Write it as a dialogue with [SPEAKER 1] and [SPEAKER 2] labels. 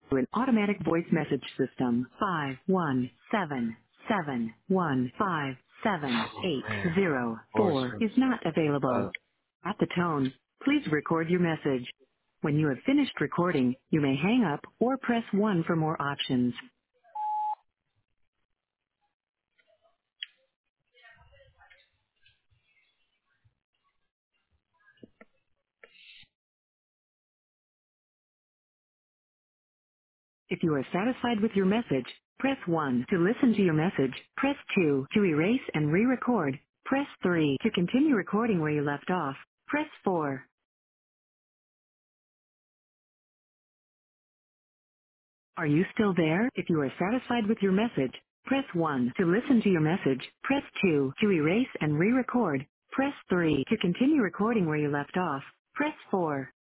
[SPEAKER 1] an automatic voice message system. 51771578804
[SPEAKER 2] Man, voice
[SPEAKER 1] is not available. At the tone, please record your message. When you have finished recording, you may hang up or press 1 for more options. If you are satisfied with your message, press 1 to listen to your message. Press 2 to erase and re-record. Press 3 to continue recording where you left off. Press 4. Are you still there? If you are satisfied with your message, press 1 to listen to your message. Press 2 to erase and re-record. Press 3 to continue recording where you left off. Press 4.